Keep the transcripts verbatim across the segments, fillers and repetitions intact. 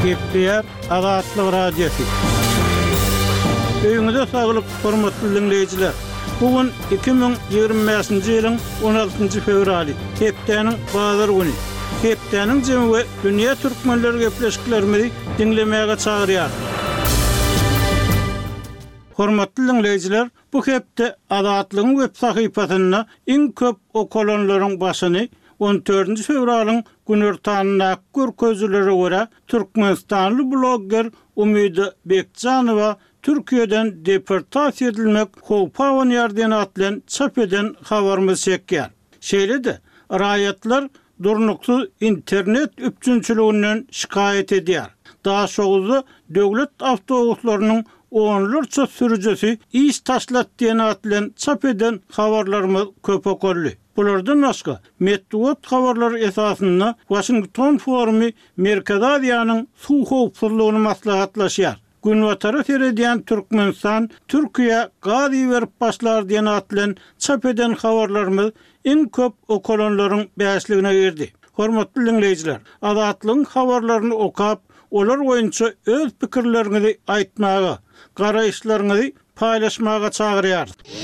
Gepler Azatlyk Radiosu. Öýüňizde saglyk, hormatly dinleýijiler. Bugün iki bin ýygrimi beşinji ýylyň on altynjy fevraly, hepdeniň bazar güni. Hepdeniň jemy dünýä türkmenleri gepleşiklerimizi dinlemäge çagyrýar. Hormatly dinleýijiler, bu hepde Azatlygyň web sahypasyna iň köp okulanlaryň başyny on dördünji fevralyň günertanyna görkezlere görä Türkmenistanly blogger Umydy Bekjanowa Türkiýeden deportasiýa edilmek howpawan ýardan atlan çap eden habarymyz çekýär. Şeýle-de raýatlar durnuksuz internet üpçünçiliginden şikayet edýär. Daha şoňzy döwlet awtobuslarynyň onlarça sürücüsi iş taşlatdygan atlan çap eden habarlarymyz köp okurly. Bulardan başga Medeniýet habarlary esasynda Washington Forumy Merkez Aziýanyň suw howpsuzlygyny maslahatlaşýar. Günwatary serediýän Türkmenistan, Türkiýe gazy berip başlar diýen atlan çap eden habarlarymyz iň köp okulanlaryň bäşligine girdi. Hormatly dinleýijiler, Azatlygyň habarlaryny okap, olar boýunça öz pikirleriňizi aýtmaga, garaýşlaryňyzy paýlaşmaga çagyrýar.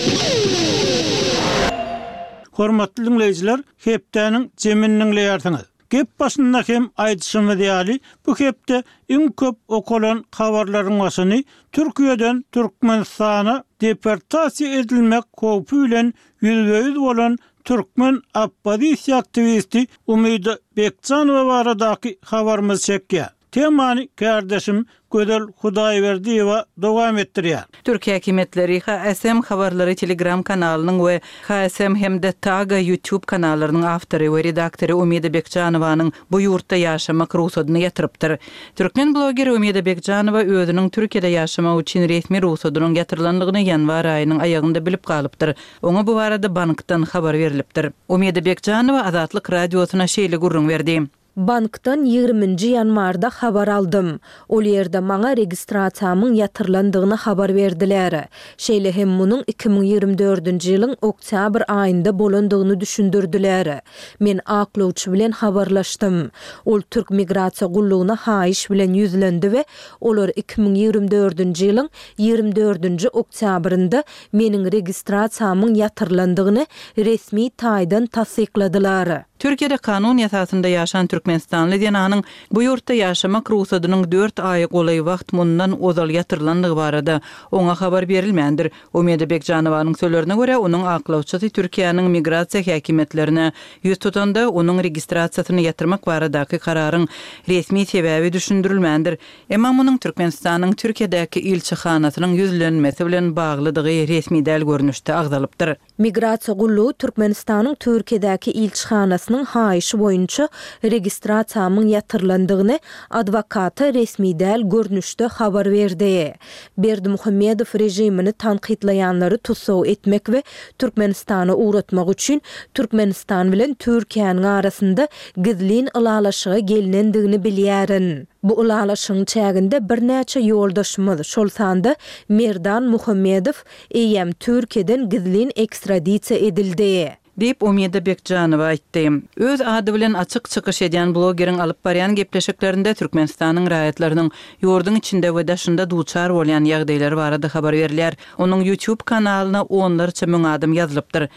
Hormatly dinleýijiler, hepdeniň jemini dinleýärsiňiz. Gep başynda hem aýdyşymyz ýaly, bu hepde iň köp okulan habarlaryň başyny Türkiýeden Türkmenistana deportasiýa edilmek howpy bilen ýüzbeýüz bolan türkmen oppozisiýa aktivisti Umydy Bekjanowa baradaky habarymyz çekýär. Temany kardeşim Gödel Hudaýberdiýewa dowam etdirýär. Türkiýe häkimetleri H S M habarlary Telegram kanalynyň we H S M hemde Taga YouTube kanallarynyň awtory we redaktory Umydy Bekjanowanyň bu ýurtda ýaşamak ruhsatyny ýatyrypdyr. Türkmen blogger Umydy Bekjanowa özüniň Türkiýede ýaşamak üçin resmi ruhsatynyň ýatyrlandygyny ýanwar aýynyň aýagynda bilip galypdyr. Oňa bu barada bankdan habar berilipdir. Umydy Bekjanowa Azatlyk radiosyna şeýle gurrun berdi. Bankdan ýygrimiňji ýanwarda habar aldym. Ol ýerde maňa registrasiýamyň ýatyrlandygyny habar berdiler. Şeýle hem munyň iki bin ýygrimi dördünji ýylyň oktyabr aýynda bolandygyny düşündirdiler. Men aklawçy bilen habarlaşdym. Ol Türk migrasiýa gullugyna haýyş bilen ýüzlendi we olar iki bin ýygrimi dördünji ýylyň ýygrimi dördünji oktyabrynda meniň registrasiýamyň ýatyrlandygyny resmi taýdan tasdikladylar. Türkiýede kanun ýasasynda ýaşan Türkmenistanly diýen anyň bu ýurtda ýaşamak ruhsatynyň dört aý golay wagt mundan ozal ýatyrlandygy barada oňa habar berilmändir. Umydy Bekjanowanyň sözlerine görä, onuň aklawçysy Türkiýanyň migrasiýa häkimetlerine ýüz tutanda onuň registrasiýasyny ýatyrmak baradaky kararyň resmi sebäbi düşündirilmändir. Emma munyň Türkmenistanyň Türkiýedäki ilçihanasynyň ýüzlenmesi bilen baglydygy resmi däl görnüşde agzalypdyr. Migrasiýa gullugy Türkmenistanyň Türkiýedäki ilçihanasy haýyşy boýunça registrasiýamyň ýatyrlandygyny adwokaty resmi däl görnüşde habar berdi. Berdimuhammedow rejimini tanqidlaýanlary tutsaw etmek we Türkmenistany uğratmak üçin Türkmenistan bilen Türkiýanyň arasynda gizlin ılalaşyga gelinendigini bilýärin. Bu ılalaşyň çäginde bir näçe ýoldaşymyz, şol sanda Merdan Muhammedow eýem Türkiýeden gizlin ekstradisiýa edildi. Deyip Umydy Bekjanowa aýtdy. Öz ady bilen açyk çykyş edýän blogeriň alyp barýan gepleşiklerinde Türkmenistanyň raýatlarynyň ýurdun içinde we daşynda duçar bolýan ýagdaýlary barada habar berilýär. Onuň YouTube kanalyna onlarça müň adam ýazylypdyr.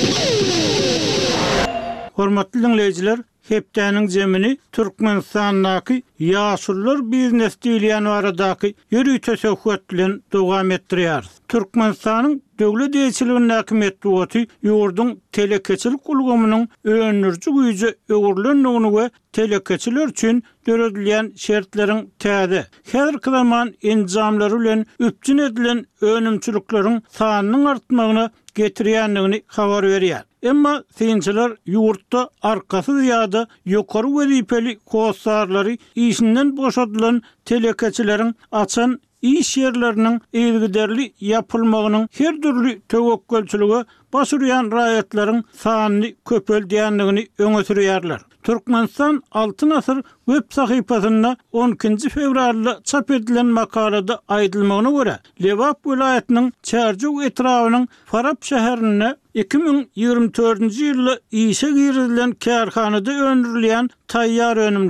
Hormatly dinleýijiler, hepdeniň jemini Türkmenistanyň ýaşullar biznes diýilýän baradaky ýürüýt teşebbüsat bilen dowam etdirýär. Türkmenistanyň döwlet ýetirligini metduaty ýurdun telekeçilik ulgamynyň öňürji güýje öwürlendigini we telekeçiler üçin döredilýän şertleriň täze häzirki zaman enjamlary bilen üpçün edilen önümçülikleriň sanynyň artmagyna getirýändigini habar berýär. Emma synçylar ýurtda arkasy ýa-da ýokary wezipeli kossarlary işinden boşadylan telekeçileriň açan iş yerlerinin eýgiderli yapılmagynyň her türlü töwekkülçiligi başuryan raýatlaryň sanyny köpeldiýändigini öňe sürýärler. Türkmenistan altı asır web sahypasynda on ikinji fevralda çap edilen makalada aýdylmagyna görä, Lewap vilayatynyň Çärjük etrawynyň Farab şäherine iki bin ýygrimi dördünji ýylda işe girilen kärhanada öndürilýän taýýar önümler,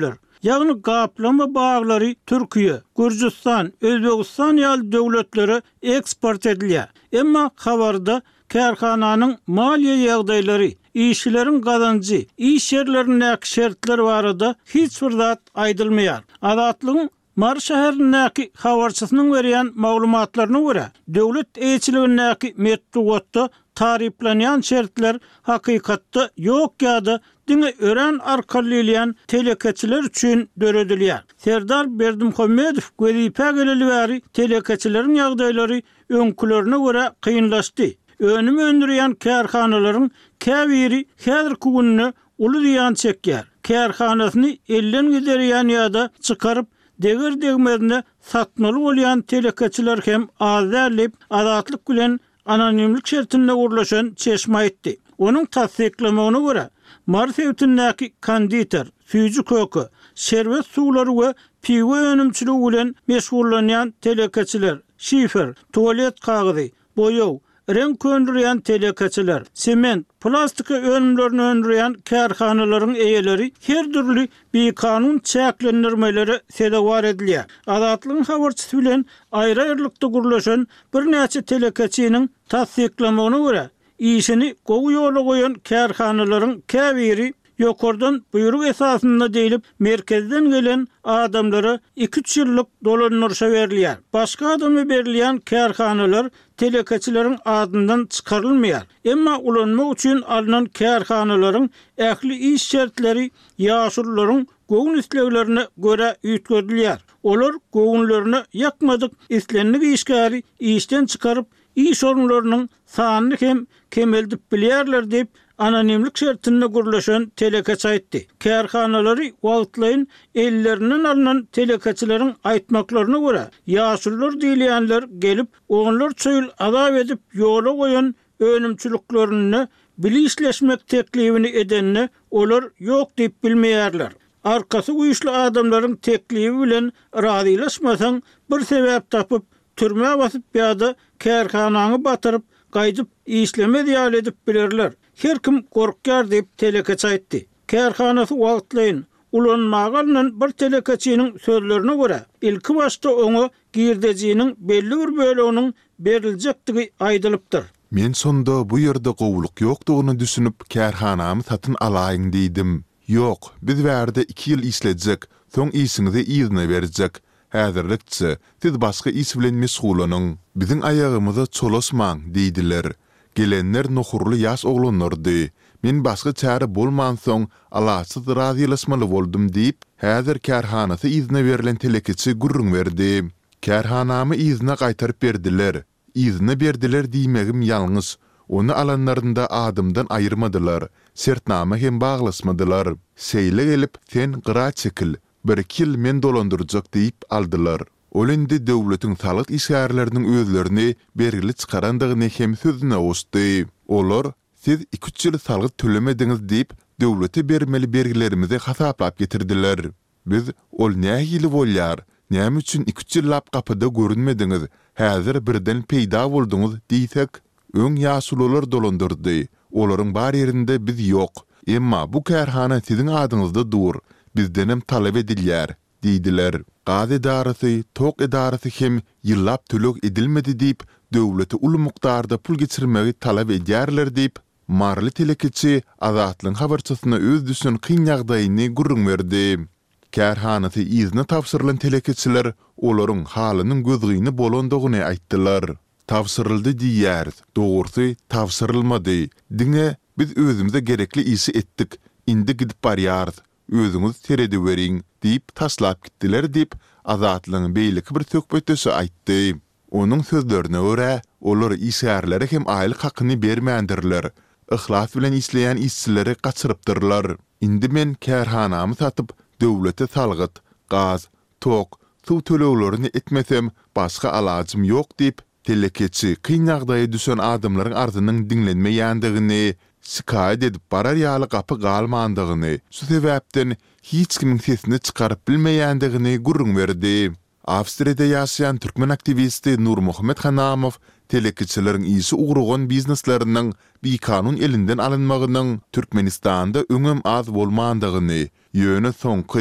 Ýagny gaplama baglary Türkiýe, Gürjistan, Özbegistan ýaly döwletlere eksport edilýär. Emma habarda kärhananyň maliýe ýagdaýlary, işçilerin kazancı, iş yerlerindeki şertler barada hiç bir zat aýdylmaýar. Azatlygyň Mar şäherindäki habarçysynyň berýän maglumatlaryna görä, döwlet eýçiligindäki metdugatda tariflenýän şertler hakykatda ýok ýa-da diňe ören arkalylayan telekeçiler üçin döredilýär. Serdar Berdimhomedow gözüpe geleli bäri telekeçilerin ýagdaýlary öňkülerine görä kynlaşdy. Önüm öndürýän kärhanalaryň käbiri häzirki günne uly ziýan çekýär. Kärhanasyny elden giderýän ýa-da çykaryp degir degmezine satmaly bolýan telekeçiler hem azerlip azatlyk bilen anonimlik şertinde gurlaşan çeşme aýtdy. Onuň tasdiklamagyna görä Mars ýetindäki konditer, süýji kökü, şerbet suwlary we piwe önümçiligi bilen meşgullanýan telekeçiler, şifer, tualet kagyzy, boýaw, renk köndürýän telekeçiler, sement, plastika önümlerini öndürýän kärhanalaryň eýeleri her türlü bekanun çäklendirmeleri sedewar edilýär. Azatlygyň habarçysy bilen aýry-aýrylykda gurlaşan bir näçe telekeçiniň tasdiklamagyna görä işini gowy ýola goýan kärhanalaryň käbiri ýokardan buyruk esasynda diýilip merkezden gelen adamlara iki üç ýyllyk dolanyrşa berilýär. Başga adamy berilýän kärhanalar telekeçileriň adyndan çykarylmaýar. Emma ulanma üçin alynan kärhanalaryň ähli iş şertleri ýaşurlaryň goýun isleglerine görä ýetgirilýär. Olar goýunlaryny ýakmadyk islenlik işgäri işden çykaryp iş orunlarynyň sanyny hem kemeldip bilýärler diýip anonimlik şertinde gurlaşan telekeçi aýtdy. Kärhanalary wagtlaýyn ellerinden alynan telekeçilerin aýtmaklaryna görä ýaşurlar diýilýänler gelip oňlar çöýül azap edip ýola goýan önümçiliklerini bilişleşmek teklifini edenine olar ýok diýip bilmeýärler. Arkasy güýçli adamlaryň teklifi bilen razylaşmasaň bir sebäp tapyp türme basyp ýa-da kärhanany batyryp gaýdyp işleme diýal edip bilerler. Her kim korkýar diýip telekeçi aýtdy. Kärhanasy wagtlaýyn ulanmagynyň bir telekeçiniň sözlerine görä ilki başda oňa girdejiniň belli bir böleginiň beriljekdigi aýdylypdyr. Men sonda bu ýerde gowluk ýokdugyny düşünüp kärhanamy satyn alaýyn diýdim. Ýok, biz bärde iki ýyl işlejek, soň işiňizi ýyzyna berjek. Häzirlikçe, siz başga iş bilen meşgulanyň. Biziň aýagymyza çolasmaň diýdiler. Gelenler nohurly ýaş oglanlardy. Men başga çäre bolman soň alaçsyz razylaşmaly boldum diýip, häzir kärhanasy ýyzyna berilen telekeçi gurrun berdi. Kärhanamy ýyzyna gaýtaryp berdiler. Ýyzyna berdiler diýmegim ýalňyz. Onu alanlarında adımdan ayırmadılar. Sertname hem bağlasmadılar. Seyle gelip sen gıra çekil. Bir kil men dolandıracak deyip aldılar. Olindi döwletiň salyk işgärleriniň özlerini bergili çıkarandygyny hem sözüne osdy. Olar, siz iki üç ýyl salyk tölemediňiz diýip döwlete bermeli bergilerimizi hasaplap getirdiler. Biz ol nähili bolýar? Näme üçin iki üç ýyl lap kapyda görünmediňiz? Häzir birden peýda bolduňyz diýsek, öň ýaşulylar dolandyrdy. Olaryň bar ýerinde biz ýok. Emma bu kärhana siziň adyňyzda dur. Bizdenem talep edilýär, diýdiler. Gaz edarasy, tok edarasy hem ýyllap tölek edilmedi diýip, döwleti uly mukdarda pul geçirmegi talep edýärler diýip, marly telekeçi Azatlyň habarçysyna öz düşün kyn ýagdaýyny gurrun berdi. Kärhanasy ýyzyna tapsyrylan telekeçiler olaryň halynyň gözgyny bolandygyny aýtdylar. Tapsyryldy diýär, dogurdy tapsyrylmady. Diňe biz özümize gerekli işi etdik, indi gidip barýarys. Özüňiz teredi beriň diýip taslap gitdiler diýip Azatlyň beýleki bir söhbetçisi aýtdy. Onuň sözlerine görä, olar işgärlere hem aýlyk hakyny bermändirler. Ihlas bilen işleýän işçileri gaçyrypdyrlar. Indi men kärhanamy satyp döwlete salgyt, gaz, tok, suw töleglerini etmesem başga alajym ýok diýip telekeçi kyn ýagdaýa düşen adamlaryň arzynyň diňlenmeýändigini, şikayet edip barar ýaly gapy galmandygyny, şu sebäpden hiç kimiň sesini çykaryp bilmeýändigini gurrun berdi. Awstriýada ýaşaýan türkmen aktivisti Nurmuhammed Hanamow telekeçileriň ýyşy uğragan biznesleriniň beýkanun elinden alynmagynyň Türkmenistanda öňem az bolmandygyny, ýöne soňky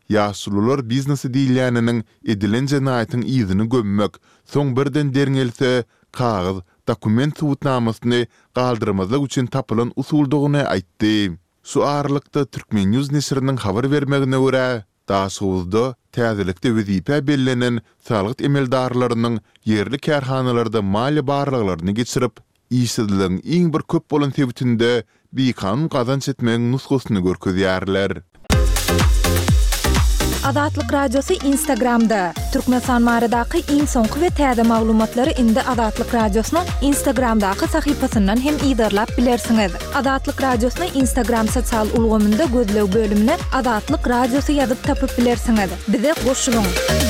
Ýaşulular biznesi diýilýäniniň edilen jenaýatyň ýyzyny gömmek, soň birden derňelse kağız, dokument subutnamasyny galdyrmazlyk üçin tapylan usuldugyny aýtdy. Şu aralykda Türkmen News nesriniň habar bermegine görä, daşygyzda täzelikde wezipe bellenen salyk emeldarlarynyň yerli kärhanalarda mali barlyklaryny geçirip, işsizligiň iň bir köp bolan sebäbinde bir kanun kazanç etmegiň nusgasyny görkezýärler. Adatlyk radiosu Instagramda. Türkmenistan maradaky iň soňky we täze maglumatlary indi Adatlyk radiosynyň Instagramdaky sahypasyndan hem ýydarlap bilersiňiz. Adatlyk radiosyny Instagram sosial ulgamynda gözlew bölümine Adatlyk radiosu ýazyp tapyp bilersiňiz. Bize goşulyň.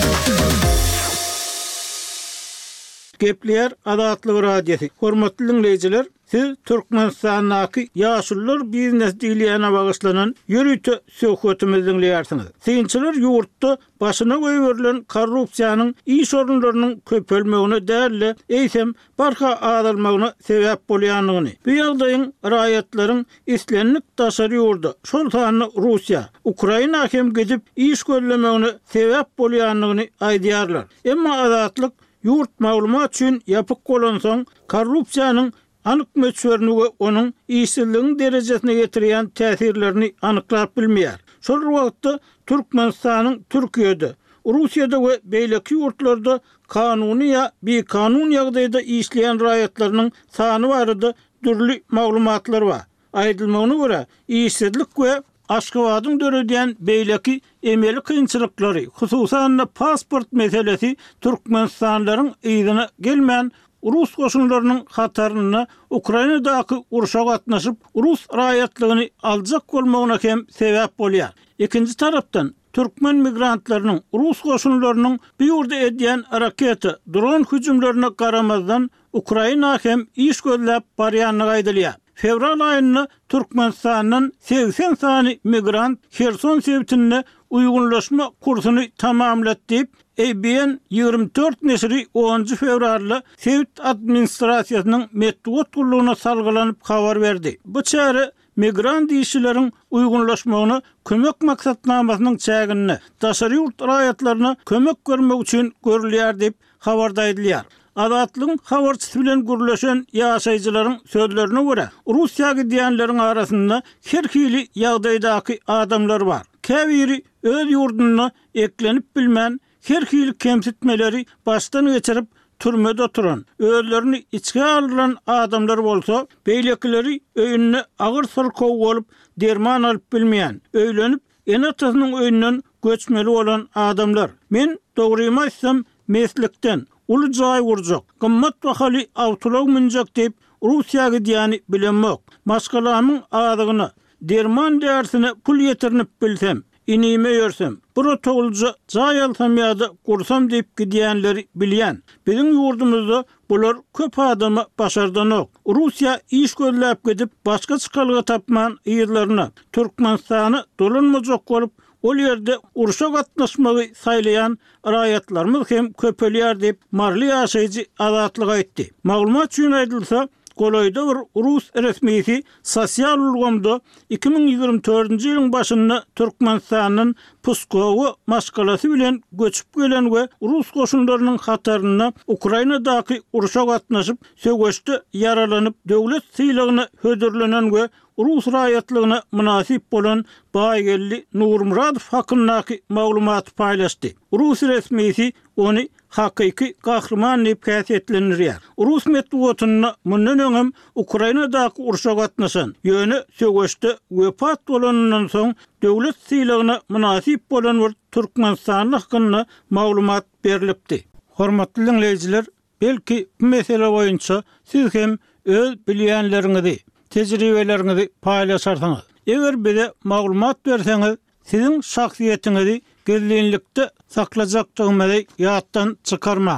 Gepler Adatlyk radiosu. Hormatly dinleyijiler, siz Türkmenistanyňky ýaşullar biznes diýilýäne bagyşlanan ýürüýte söhbetimizi dinleýärsiňiz. Synçylar ýurtda başyna goýulan korrupsiýanyň iş orunlarynyň köpelmegine däli eýsem barha adalmagyna sebäp bolýanyny, bu ýagdaýyň raýatlaryň islenlik daşary ýurda, şol sany Russiýa, Ukraina hem gedip iş gözlemegine sebäp bolýanyny aýdýarlar. Emma adatlyk ýurt maglumat üçin ýapyk bolan soň korrupsiýanyň anyk möçberini we onuň işsizligiň derejesine getirýän täsirlerini anyklap bilmeýär. Şol wagtda Türkmenistanyň Türkiýede, Russiýada we beýleki ýurtlarda kanuny ýa bir kanun ýagdaýda işleýän raýatlarynyň sany barada türli maglumatlar bar. Aýdylmagyna görä, işsizlik we Aşgabatyň döredýän beýleki emeli kynçylyklary, hususan pasport meselesi Türkmenistanlaryň ýygyna gelmän Rus goşunlarynyň hataryny Ukrainadaky uruşa gatnaşyp Rus raýatlygyny aljak bolmagyna hem sebäp bolýar. Ikinji tarapdan Türkmen migrantlarynyň Rus goşunlarynyň bir ýurda edýän raketa, dron hüjümlerine garamazdan Ukraina hem iş gözläp barýanyny aýdylýar. Fevral aýynda Türkmenistanyň seksen sany migrant Kherson sebätinde uygunlaşma kursuny tamamlatdy. A B N ýygrimi dört nesri onuncu fevralda Sevit administrasiýasynyň metbuat gurulugyna salgylanyp habar berdi. Bu çäre migrant işçileriň uygunlaşmagyna kömek maksatnamasynyň çägini, daşary ýurt raýatlaryna kömek görmek üçin görülýär diýip habarda aýdylýar. Adatlyň habarçysy bilen gürleşen ýaşaýjylaryň sözlerine görä, Russiýa gidiýänleriň arasynda her hili ýagdaýdaky adamlar bar. Käbiri öz ýurduny eklenip bilmän, her hili kemsitmeleri baştan geçirip türmede oturan, özlerini içke alıran adamlar bolsa, beýlekileri öýünne agyr sırkow bolup derman alyp bilmeýän, öýlenip enatasının öýünden göçmeli olan adamlar. Men dogrymy aýtsam, meslekden ulu jaý urjak, gymmat bahaly awtolog minjak diýip Russiýa gidiýäni bilenmek. Maşgalamyň adygyny, derman därsine pul ýetirinip bilsem, inime ýörsem, bura togulja jaý alsam ýa-da gursam diýip gidiýänleri bilýän. Biziň ýurdumyzda bular köp adamy başardanok. Russiýa iş gözläp gidip başga çykalga tapman ýerlerine Türkmenistany dolanmajak bolup ol ýerde uruşa gatnaşmagy saýlaýan raýatlarymyz hem köpelýär diýip marly ýaşaýjy adatlyk aýtdy. Maglumat üçin aýdylsa, Goloyda bir Rus resmisi sosial ulgamda iki bin ýygrimi dördünji ýylyň başynda Türkmenistanyň Pskowy maşgalasy bilen göçüp gelen we Rus goşunlarynyň hataryna Ukrainadaky uruşa gatnaşyp söwgeçde yaralanyp döwlet syýlygyna hödürlenen we Rus raýatlygyna münasip bolan Baýgelli Nurmuradov hakyndaky maglumaty paýlaşdy. Rus resmisi ony hakyky gahrman diýip käsitlendirýär. Rus medeniýetine mundan öňem Ukrainadaky uruşa gatnaşan, ýöne söwgeçde wepat bolandan soň döwlet syýlygyna münasip bolan bir Türkmenistan hakkında maglumat berilipdi. Hormatly dinleyijiler, belki bu mesele boýunça siz hem öz bilýänleriňizi, tejribeleriňizi paýlaşarsyňyz. Eger bize maglumat berseňiz, siziň şahsiýetiňizi gizlilikde saklajaktygymyzy ýatdan çykarmaň.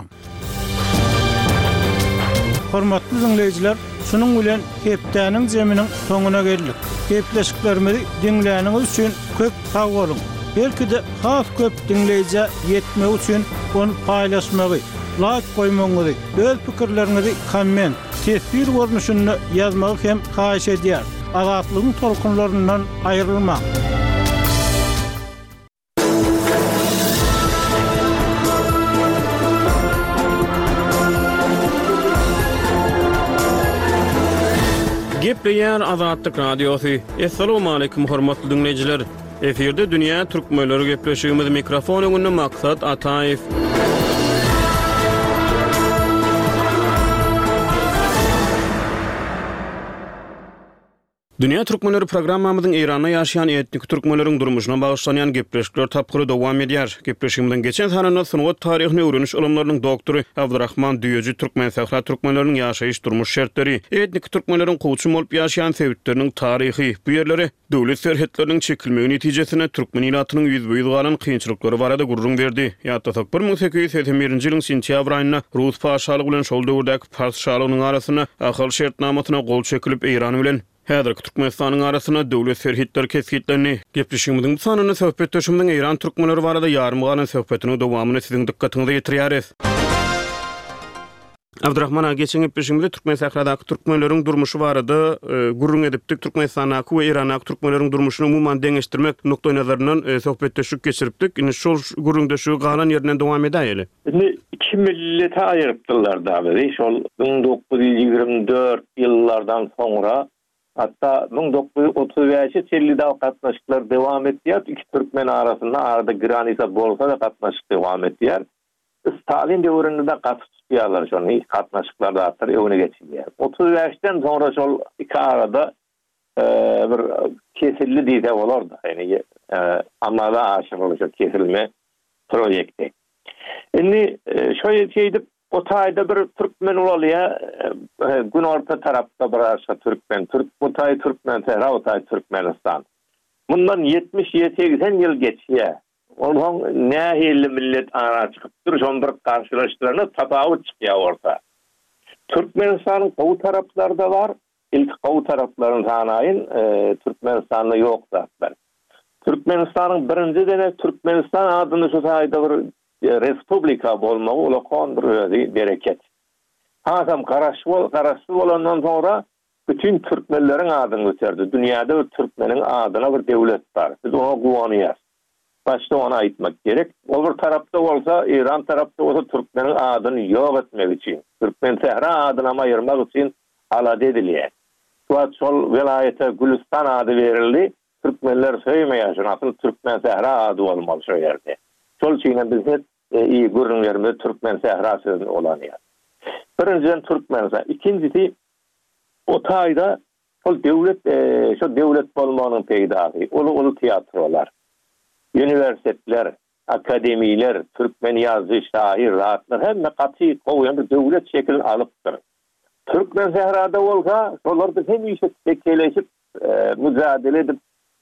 Hormatly dinleyijiler, şunuň bilen hepdäniň jeminiň soňuna geldik. Gepleşiklerimizi dinläniňiz üçin köp sag bolun. Belki de has köp dinleyici yetmek üçin onu paýlaşmagy, like goýmagy, öz pikirlerinizi komment, tesbir görnüşünde ýazmagy hem haýyş edýär. Adatlygyň tolkunlaryndan aýrylmaň. gepleýär Azatlyk Radiosu. Assalamu alaykum hormatly dinleyijiler. Eferde dünýä türkmenleri gepleşigimiz mikrofon öňünde maksat Ataýew. Dünya Türkmenleri programmamyzyň Iranda ýaşaýan etnik türkmenleriň durmuşyna baglanýan gepleşikler tapgyry dowam edýär. Gepleşigimiň geçen sanatyny sunwat taryhyny öwreniş ulamarynyň doktory Abdurrahman Düýeji Türkmen Sahra türkmenleriň ýaşaýyş durmuş şertleri, etnik türkmenleriň gowçy bolup ýaşaýan sebäpleriniň taryhy, bu ýerlere döwlet serhetleriniň çekilmegi netijesinde türkmen ýylatynyň ýüzbeýiz galan kynçylyklary barada gurrun berdi. Ýa-da bir ming sekiz ýüz seksen birinji ýylyň sentýabr aýynda Rus paşalygy bilen şol döwürdäki paşalygynyň arasyna ahal şertnamasyna gol çekilip Eýran bilen Häzirki Türkmenistanyň arasyna döwlet serhetleri kesgitlerini gepleşigimiziň sanyny söhbetdeşimiň Eýran türkmenleri barada ýarym galan söhbetini dowamyny siziň dikkatiňize ýetirýäris. Abdurrahman geçen gepleşigimizde Türkmen Sahradaky türkmenleriň durmuşy barada gurrun edipdik. Türkmenistanaky we Iranaky türkmenleriň durmuşyny umumyň deňeşdirmek nokta nazaryndan söhbetdeşik geçiripdik. Indi şol gurrunda şu galan ýerinden dowam edäýeli. Indi iki millete aýrypdylar da, şol bin dokuz ýüz ýigirme dört ýyllardan soňra hatta bin dokuz ýüz otuz beşinji ýylda gatnaşyklar dowam etýär. Iki türkmen arasynda arada granisa bolsa da gatnaşyk dowam etýär. Stalin döwründe gatnaşýarlar şonu gatnaşyklarda atır öňüne geçýär. otuz beşden soňra şol iki arada bir kesilli diýse bolardy. Ýani amala aşyrylyşy kesilme projekti. Indi şo ýetdi o taýda bir türkmen ulalaýa gün orta tarapda bir aşa türkmen, türk bu taý türkmen, Sahra o taý Türkmenistan. Bundan yetmiş seksen ýyl geçýär. Onuň nähili millet ara çykypdyr, şol bir garşylaşdyrany tapawut çykýar orta. Türkmenistanyň gowy taraplarında var, ilk gowy taraplaryny sanaýyn, Türkmenistanda ýok zatlar. Türkmenistanyň birinji dene Türkmenistan adyny şu taýda bir respublika bolmagy ola kondur bereket. Hasam garaşy garaşy bolandan sonra bütün türkmenleriň adyny göterdi. Dünýäde bir türkmeniň adyna bir döwlet bar. Biz ona guwanýar. Başta ona aýtmak gerek. O bir tarapda bolsa, Iran tarapda bolsa türkmeniň adyny ýok etmek üçin, Türkmen Sahra adyny aýyrmak üçin alada edilýär. Şuat şol welaýete Gülistan ady berildi. Türkmenler söýmeýär, aslında Türkmen Sahra ady bolmaly şo ýerde. Şol üçin biz hep iyi gurrun ýerinde Türkmen Sahra sözüni olanýar. Birinjiden Türkmenistan, ikincisi o taýda şol döwlet, şo döwlet bolmanyň peýdasy, ulu ulu teatrolar, üniversiteler, akademiler, Türkmen ýazgy, şair, rahatlar hemme gaty goýan bir döwlet şeklini alypdyr. Türkmen Sahrada bolsa, şolardy hem işe tekeleşip mücadele edip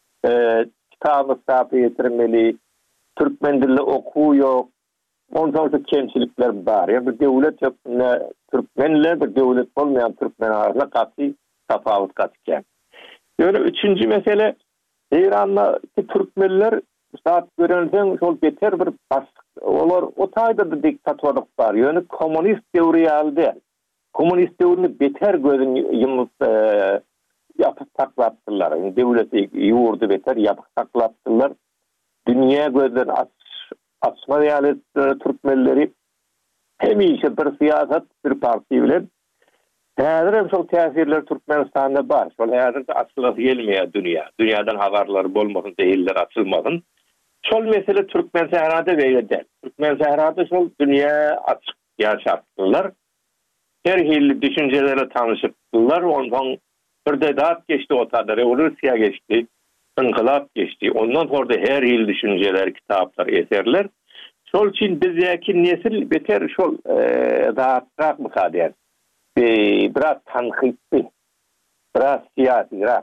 kitap sapi ýetirmeli, Türkmen dilli okuw ýok, ondan kemçilikler bar. Yani bir döwlet ýok, Türkmenler bir döwlet bolmaýan Türkmen arasynda gaty tapawut gatýar. Ýöne üçünji mesele, Eýrandaky türkmenler saat görensen şol beter bir bas, olar o taýda da diktatorluk bar. Ýöne kommunist döwri aldy. Kommunist döwrüni beter gözün ýumyp ýapyp taklapdylar. Döwleti ýurdu beter ýapyp taklapdylar. Dünya gözden aç, açma realeti Türkmenleri hemişe bir siyasat, bir parti bilen häzir hem şol täsirler Türkmenistanda bar. Şol häzir açylyp gelmeýär dünýä. Dünýäden habarlar bolmasyn, dehiller açylmasyn. Şol mesele Türkmen Sahrada beýledi. Türkmen Sahrada şol dünýä açyk ýaşapdylar. Her hili düşüncelere tanışypdylar. Ondan bir de dat geçti o taýda, revolüsiýa geçti. İnkılap geçti. Ondan sonra her yıl düşünceler, kitaplar, eserler. Şol için bizdeki nesil beter şol dağıtrak mı kader? Biraz tanhitli, biraz siyasi, biraz.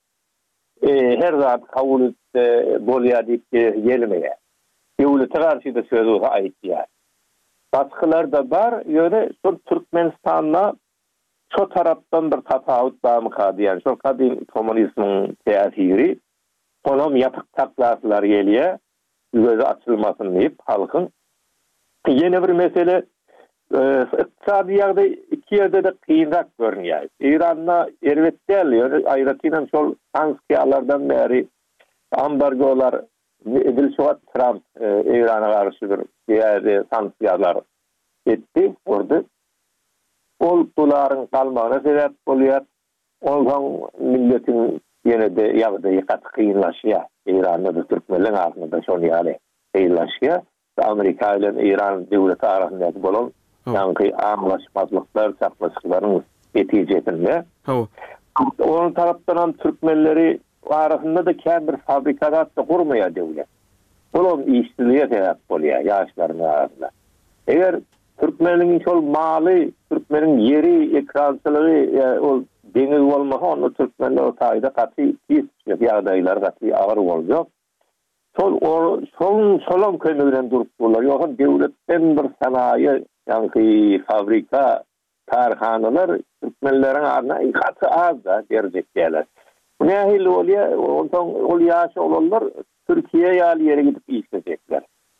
Her zat kabul bolya deyip gelmeye. Devlete karşı da sözü ait ya. Baskılar da var. Yöne şol Türkmenistan'la şu taraftan bir tapawut var mı kader? Şol kadim komünizmin tesiri. Onam yapık taklaslar geliyor, gözü açılmasın deyip halkın. Yeni bir mesele, iqtisadi ýagdaý iki ýerde de kıyınrak görünýär. İran'la erwet däl, aýratynam şol sanksiýalardan beri ambargolar edilşiwat Trump İran'a garşy bir ýerde sanksiýalar etdi, orada. Ol dolaryň galmagyna sebäp bolýar. Ondan milletin yine de ýagdaýy gat kıyınlaşýar. İran'da da Türkmenler arasında şol ýaly kıyınlaşýar. Amerika ile İran döwleti arasynda bolan ýa-ni anlaşmazlyklar, çatışmaların netijesinde. Hawa. Onun tarapdan Türkmenleri arasında da kän bir fabrikadat da gurmaýar döwlet. Bolon işçiliğe sebep bolýar ýaşlaryň arasynda. Eger Türkmenliň şol maly, Türkmeniň yeri, ekrançylygy ol deňiz bolmasa, onu Türkmenler o taýda gaty pis ýagdaýlar gaty agyr boljak. Sol o sol solam kömürden durup bolar. Ýa-da döwletden bir sanaýy, ýa-ni fabrika, tarhanalar Türkmenleriň arna gaty az da derjekler. Bu nähili bolýar, ondan ol ýaşy olanlar Türkiýe ýaly ýere gidip işlejekler.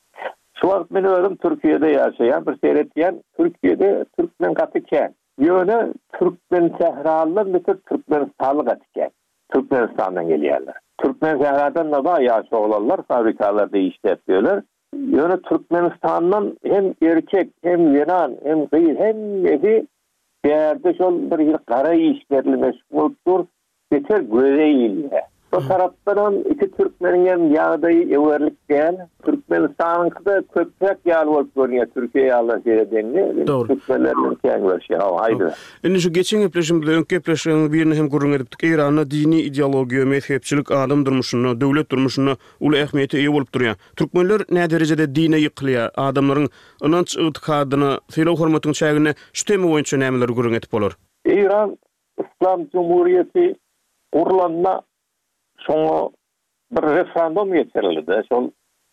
Şu wagt men özüm Türkiýede ýaşaýan, bir seretýän, Türkiýede Türkmen gaty kän. Ýöne Türkmen sähralar mesela Türkmenistanly gaty kän. Türkmenistandan gelýärler. Türkmen sähradan da baý ýaşy olanlar fabrikalarda işletýärler. Ýöne Türkmenistandan hem erkek, hem ýeran, hem gyýy, hem nefi berde şol bir gara işlerle meşguldur. Beter göreýilýär. O tarapdan iki Türkmeniň ýagdaýy ewerlikden Türkmenistanyňda köpräk ýaly bolup görünýär. Türkiýe ýaly seredenli Türkmenlerden kän görüşýär. Haýdy. Indi şu geçen gepleşimde öňki gepleşigiň birini hem gurrun edipdik. Iranyň dini ideologiýa, mezhepçilik, adam durmuşyna, döwlet durmuşyna uly ähmiýeti ýa bolup durýar. Türkmenler näde derejede dine ýykylýar, adamlaryň ynanç ýytykadyna, feýle hormatyň çägine şu tema boýunça nämeler gurrun edip bolar? İran İslam Cumhuriyeti urlanma şoňa bir referendum geçirildi. Şol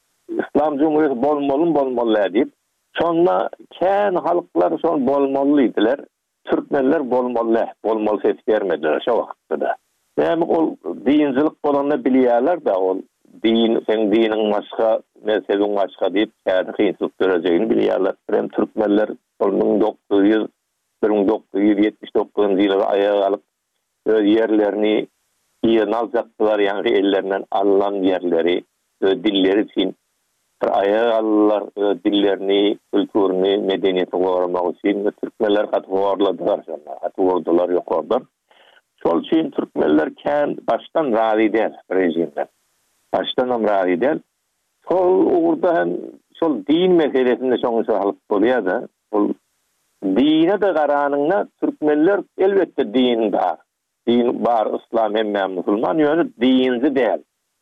İslam Cumhuriyeti bolmaly bolmaly diýip, şonda kän halklar şol bolmaly diýdiler. Türkmenler bolmaly, bolmaly ses bermediler şo wagtda. Hem ol dinçilik bolanyny bilýärler da, ol din, sen diniň başga, mezhebiň başga diýip, käde kynçylyk görejegini bilýärler. Hem Türkmenler bin dokuz yüz ýetmiş dokuzyňjy ýyly aýaga alyp öz ýerlerini ýyny aljakdylar, ýa-ni ellerinden alynan ýerleri, dilleri için bir aýaga aldylar, dillerini, kültürini, medeniýetini goramak üçin Türkmenler gatwarladylar, gatwardylar, ýokardylar. Şol üçin Türkmenler kän başdan razy däl rejimden. Başdan hem razy däl. Şol urda hem şol din meselesinde şoňa halyp bolýar da, ol dine de garanyňda Türkmenler elbetde din bar. Din bar, İslam hem Müslüman, ýöne dinji däl.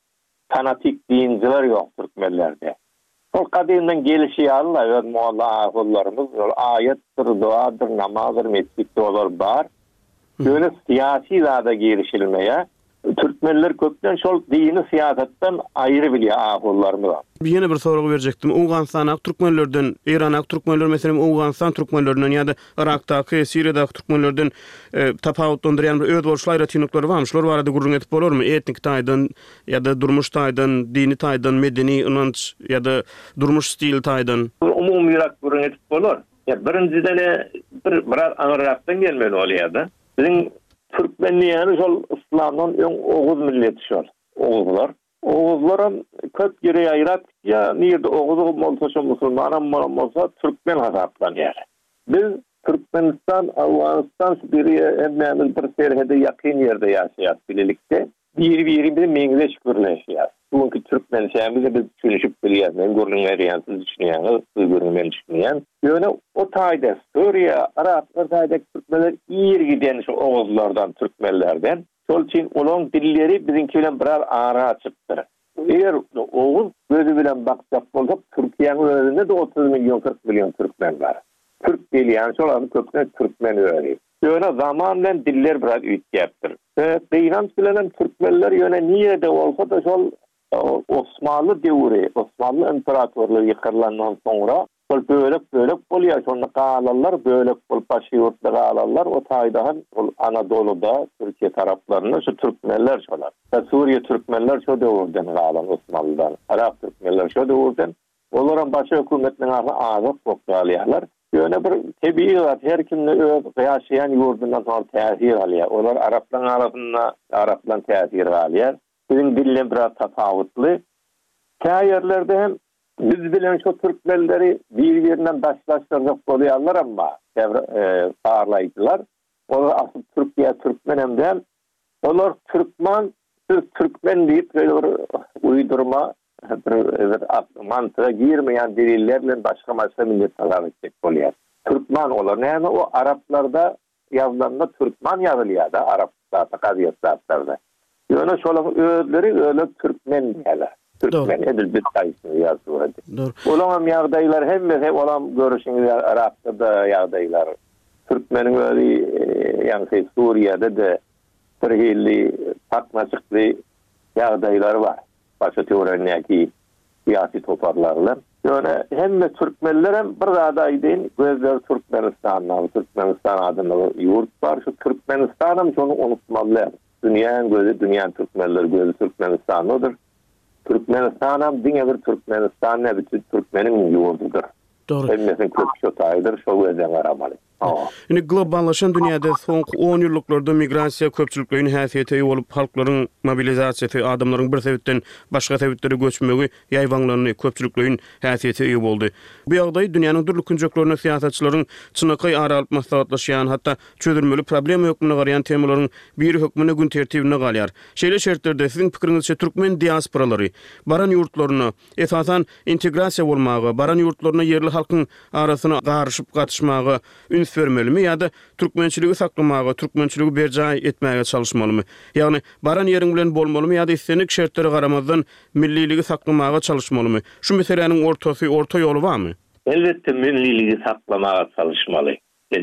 Fanatik dinjiler ýok Türkmenlerde. Ol kadymdan gelişýärler, öz mualla agullarymyz, ol ayetdir, duadyr, namazdyr, mescitde olar bar. Ýöne siyasi zada gelişilmeýär. Türkmenler köpden şol dini siýasatdan aýry bilýär agullarymyz. Ýene bir soragy berjekdim. Awganistan Türkmenlerden, Iran Türkmenler meselem Awganistan Türkmenlerinden ýa-da Irakdaky, Siriýadaky Türkmenlerden e, tapawutlandyrýan bir öz bolşlar ýetinikleri barmy? Şolar barada gurrun edip bolarmy? Etnik taýdan ýa-da durmuş taýdan, dini taýdan, medeni ynanç ýa-da durmuş stil taýdan umumyrak gurrun edip bolar. Ya birinciden bir biraz aňyrakdan gelmeli bolýar-da. Biziň Türkmenliýany şol İslamdan öň oguz milleti şol. Oguzlar. Oguzlar köp ýere aýrat, ýa nirde oguz bolsa şo musulman bolsa Türkmen hasaplanýar. Biz Türkmenistan, Awganistan, Suriýa hemme bir serhede ýakyn ýerde ýaşaýar bilelikde. Bir-biri bilen meňzeş gürleşýär. Buňky Türkmen şäherinde biz düşünüp bilýär. Men görnüň berýänsiz düşünýän, siz görnüň düşünýän. Ýöne o taýda Suriýa, Araplar taýda Türkmenler ýer giden şu oguzlardan, Türkmenlerden. Şol üçin olaň dilleri biziňki bilen birer ara çypdyr. Eger oguz gözü bilen baksak bolsa, Türkiýanyň özünde de otuz milyon, kırk milyon Türkmen bar. Türk dilýän şolary köpüne Türkmen öýri. Ýöne zaman bilen diller biraz üýtýärdir. Ve Iran bilen Türkmenler ýöne niýede bolsa da şol Osmanlı devri, Osmanlı imparatorluğu ýykyrlandan soňra şol bölek bölek bolýar, şonu galallar bölek bolup başyurtda galallar, o taýda ol Anadolu'da Türkiye taraplarynda şu Türkmenler şolar. Suriýe Türkmenler şo döwürden galan Osmanlydan, Arap Türkmenler şo döwürden. Olaryň başy hökümetiniň agy azat bokdalýarlar. Ýöne bir tebii zat, her kimde öz ýaşaýan ýurdundan sonra täsir alýar. Olar Araplar arasynda Araplan täsir alýar. Bizim dillen biraz tapawutly. Käýerlerde hem biz bilen şu Türkmenleri bir-birinden daşlaşdyrjak bolýarlar, amma e, bağırlaydılar. Olar asıl Türkiye Türkmen hem de olar Türkmen, Türkmen deyip böyle bir uydurma bir, bir mantığa girmeyen delillerle başka başka milletler edecek oluyor. Türkmen olar. Yani o Araplarda yazılanında Türkmen yazılıyor da Araplarda, qadiyatlarda. Yani şolan özleri öyle Türkmen diyorlar. Türkmen edil bir sayısını yazıyor. Olam yağdaylar hem hem olam görüşünüz Arap'ta yağdaylar. Türkmenin öyle yani Suriye'de de Türkiye'li takmaçıklı yağdaylar var. Başka teoreniyaki siyasi toparlarla. Yani hem Türkmenler hem bir adaydı gözler Türkmenistan'dan, Türkmenistan adını yurt var. Şu Türkmenistan'ım şunu unutmalılar. Dünyanın gözü, dünyanın Türkmenler gözü Türkmenistan'ıdır. Türkmenistan'ım dine bir Türkmenistan ne bütün Türkmenin yurdudur. Doğru. Hemmesin köpüşotaydır, şu gözden aramalı. Indi globallaşan dünýäde soňky on ýyllarlarda migrasiýa köpçülikliğinin häsiýeti bolup halklaryň mobilizasiýasy, adamlaryň bir sebepden başga sebeplere göçmegi, ýaýwanlaryny köpçülikliğinin häsiýeti ýa boldy. Bu ýagdaý dünýäniň durly künjeklerine siýasatçylaryň çynakay aralyp maslahatlaşýan, hatda çözülmeli problem hökmüne garayan temalaryň bir hökmüne gün tertibine galýar. Şeýle şertlerde siziň pikiриňizçe türkmen diasporalary baran ýurtlaryna esasan integrasiýa bolmagy, baran ýurtlaryna yerli halkyň arasyna garyşyp gatışmagy vermelimi ya da Türkmençiligi saklamaga, Türkmençiligi berjay etmäge çalışmalymy? Ýagny baran ýeriň bilen bolmalymy ya da istenik şertlere garamazdan milliligi saklamaga çalışmalymy? Şu meseleniň ortasy, orta ýolu barmy? Elbetde milliligi saklamaga çalışmaly.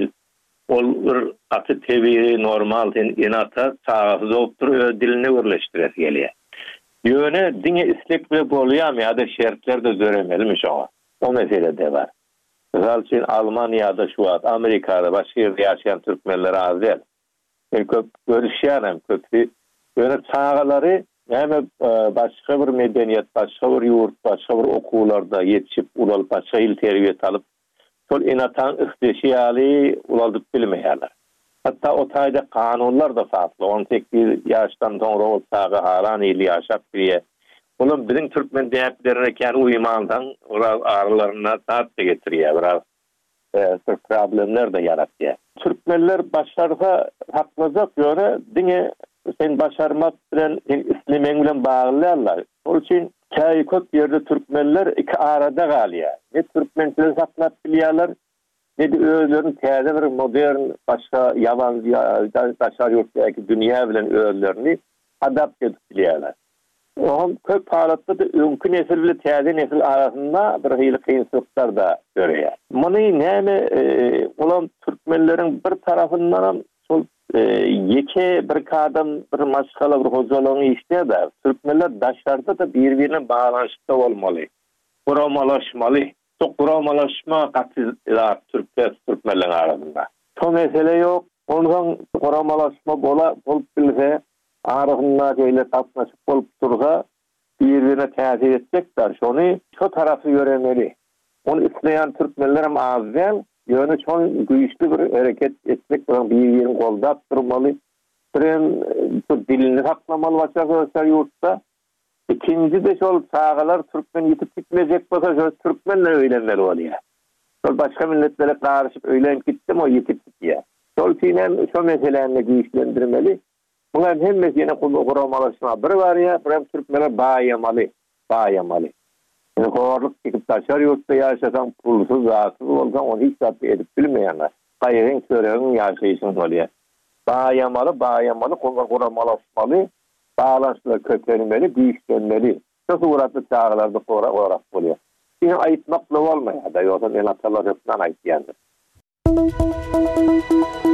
Ol bir aty tebi normal enata çağsız optur dilini birleşdirer gelýär. Ýöne dine istek bilen bolýarmy ya da şertler de göremelimi şoňa? O mesele de var. Misal için Almanya'da şu an, Amerika'da başka yerde yaşayan Türkmenler az değil. Yani köp görüşüyorum, köpü. Böyle çağları hem başka bir medeniyet, başka bir yurt, başka bir okullarda yetişip, ulalıp başka il terbiyet alıp, sol inatan ihtiyaçlı ulalıp bilmeyenler. Hatta o tayda kanunlar da farklı. on sekiz yaştan sonra o çağı halan ili yaşap diye. Oğlum bizim Türkmen deyaplerine kendi uyumandan aralarına taat da getiriyor. Biraz e, problemler de yaratıyor. Türkmenler başarıda haklacak yöne dine sen başarmak bilen İslam'ın bilen bağlılarlar. Onun için kayıkot yerde Türkmenler iki arada kalıyor. Ne Türkmenleri saklap biliyorlar ne de özlerin teyze bir modern başka yabancı başka yurttaki dünya bilen özlerini adapte edip biliyorlar. O köp halatda da öňkü nesil bilen täze nesil arasynda bir hyly kynçylyklar da görýär. Muny näme olam türkmenleriň bir tarapyndan şol ýeke bir kadam bir maşgala bir hojalygyny işleýär. Türkmenler daşlarda da bir-birine bağlanşykda bolmaly. Guramalaşmaly. Çok guramalaşma gatylar türkmen türkmenler arasynda. Şo mesele ýok. Ondan guramalaşma bola bolup bilse arasında böyle tatlaşıp olup dursa birbirine täsir etjekler. Şonu şu tarafı göremeli. Onu isteyen Türkmenler hem az değil. Yönü çok güçlü bir hareket etmek bilen birbirini goldap durmalı. Birin dilini saklamalı başka yurtta. İkinci de şol çağalar Türkmen yetip gitmeyecek bolsa şol Türkmenle öýlenmeli bolýar. Şol başka milletlere karışıp öýlenip gitdim o yetip gitýär. Şol üçin şu meselelerini güýçlendirmeli. Bunların hemmesi yine kuramalaşma bir var ya, bir Türkmenler bağıyamalı, bağıyamalı. Yani korluk çıkıp taşar yurtta yaşasan, pulsuz, rahatsız olsan, onu hiç tatlı edip bilmeyenler. Kayırın, söreğin yaşayışın oluyor. Bağıyamalı, bağıyamalı, kuramalaşmalı, bağlantılar köklenmeli, büyüklenmeli. Çok uğratlı çağlarda sonra olarak oluyor. Yine ayıtmakla olmuyor da, yoksa en atalar hepsinden ayıt yandır.